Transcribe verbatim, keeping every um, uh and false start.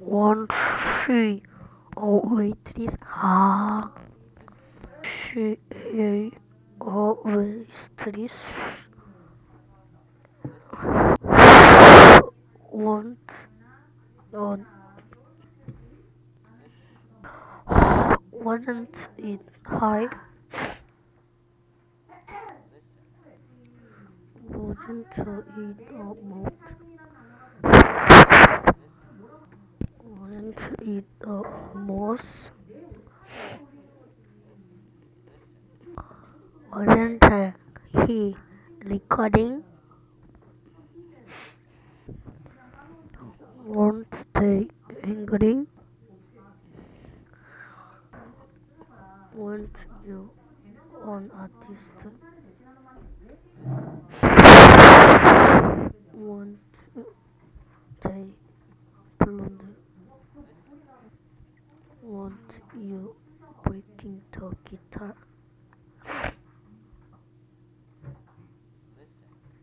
One she always ha she always want on wasn't it high? Wasn't it almost? Wasn't it almost? Wasn't he recording? Weren't they angry? Weren't you an artist? Weren't they blonde? Weren't you breaking the guitar?